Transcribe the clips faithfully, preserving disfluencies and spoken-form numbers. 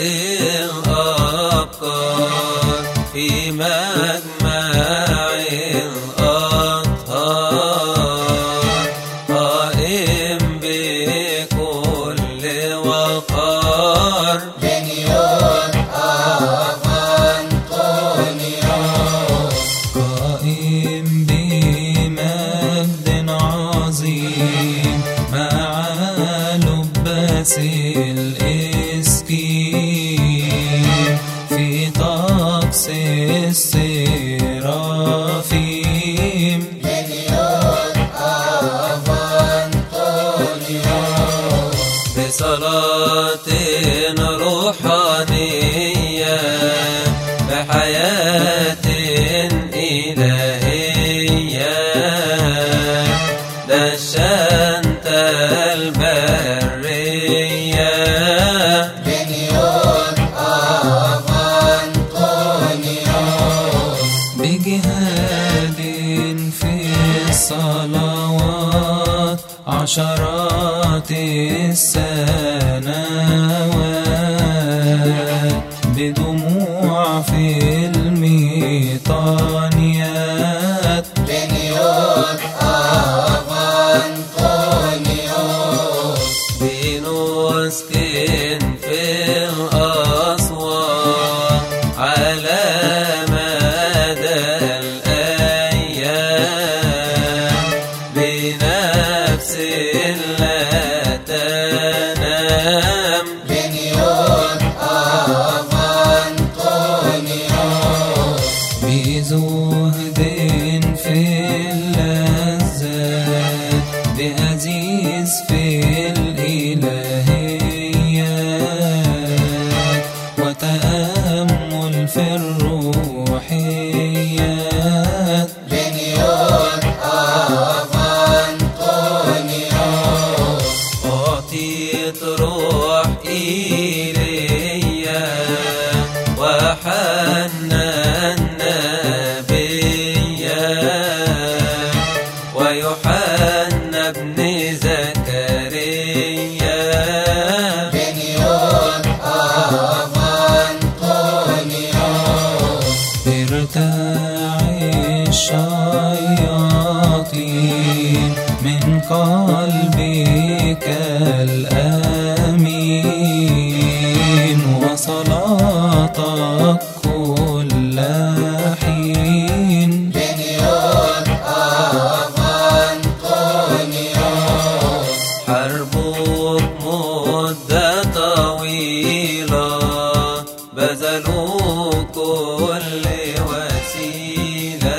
الأبكار في مجمع الأطهار، قائم بكل وقار بنيون أنطونيوس، قائم بمجد عظيم مع لباس الإسكيم في طقس السرافيم. بنيون أنطونيوس، بصلاة روحانية بحياة إلهية دشنت البرية. بنيون أنطونيوس، بجهاد في الصلوات عشرات السنوات، بدموع في الميطانيات. بنيون أنطونيوس، بنسكن في الأسوار على مدى الأيام، بنفس لا تنام. بنيون أنطونيوس، بزهد في اللذات، بأزيز في الإلهيات، وتأمل في الروحيات. بنيون أنطونيوس، أعطيت روح إيليا وحنا النبيا ويوحنا ابن زكريا. بنيون أنطونيوس، ارتاعي الشياطين من قلبك الأمين، وصلاتك كل حين. بنيون أنطونيوس، حربك مدة طويلة، بذلوا كل وسيلة،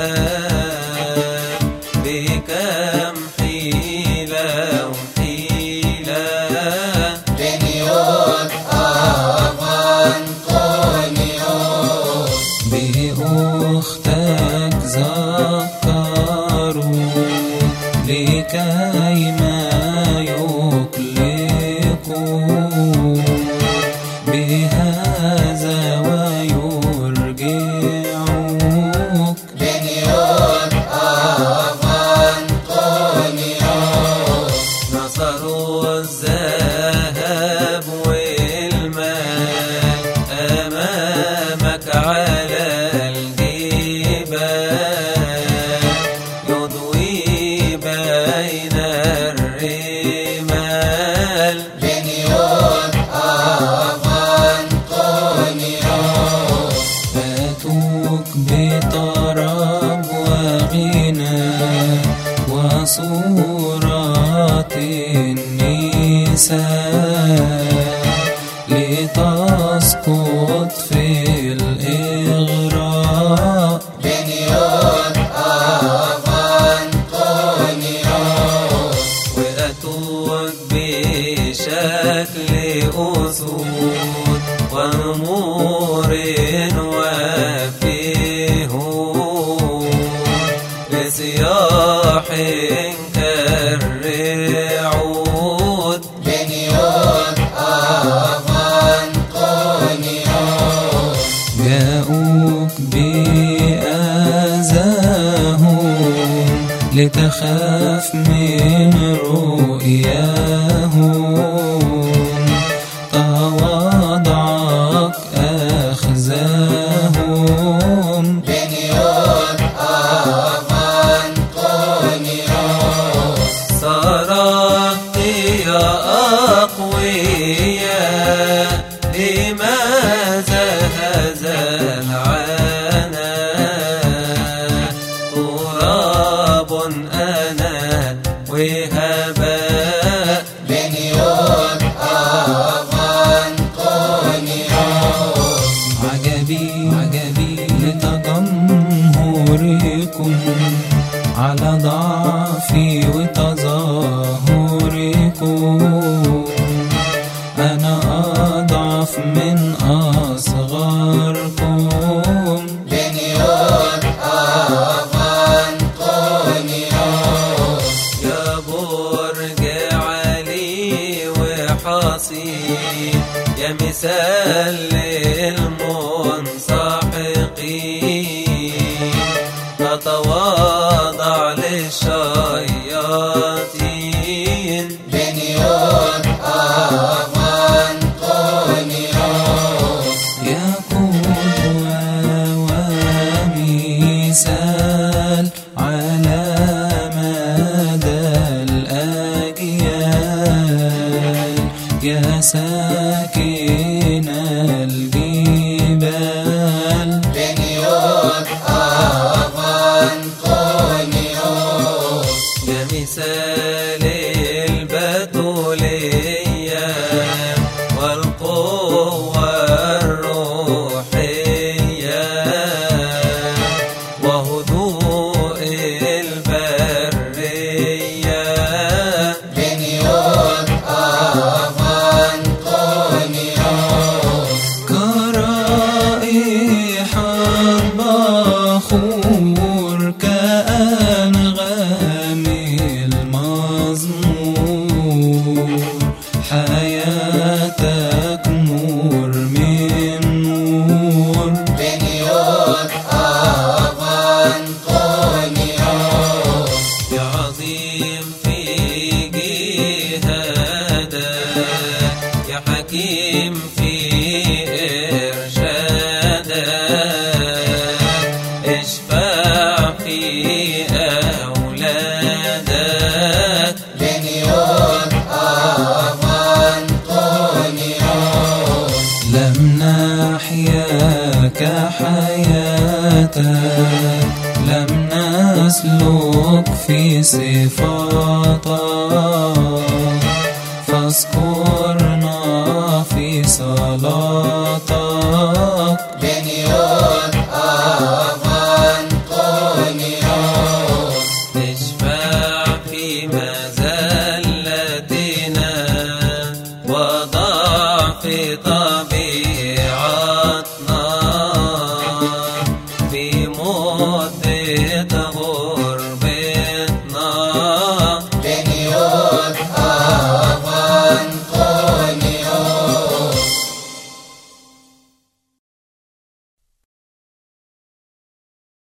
بكم حيلة وحيلة. بنيون أنطونيوس، بأختك ذكروا لكي ما يقلقوا بهذا ويرجعوك. بنيون أنطونيوس، نصروا الذهب والمال أمامك على الجبال، يضوي بين الرمال. بنيون أنطونيوس، فاتوك بطرب وغنى وصورة النساء، لتسقط في الإغراء. بنيون أنطونيوس، وأتوك بشكل أسود ونمور وفيهود، بصياح كالرعود. بنيون أنطونيوس، جاءوك بأذاهم لتخاف من رؤياهم، تواضع لماذا هذا العناء؟ تراب أنا وهباء بنيوت أفانطونيوس. عجبي عجبي لتجمهركم على ضعفي وتظاهركم. أنا أضعف من أصغركم. بنيوت أفانطونيوس. يا برج عالي وحصين، يا مثال للمنسحقين، تتواضع للشياطين. بنيوت أفانطونيوس. يا قدوة ومثال على مدى الأجيال، يا ساكن الجبال. بنيوت أفانطونيوس. يا مثال البتولية والقوة الروحية وهدوء البرية. بنيوت أفانطونيوس. كرائحة بخور كأنغام المزمور، حياتك نور من نور. بنيوت أفانطونيوس. يا عظيم في جهادك، يا حكيم في إرشادك، اشفع في أولادك. بنيوت أفانطونيوس. لم نحيا كحياتك، لم نسلك في صفاتك، فاذكرنا في صلاتك. بنيوت أفانطونيوس. اشفع في مزاياك.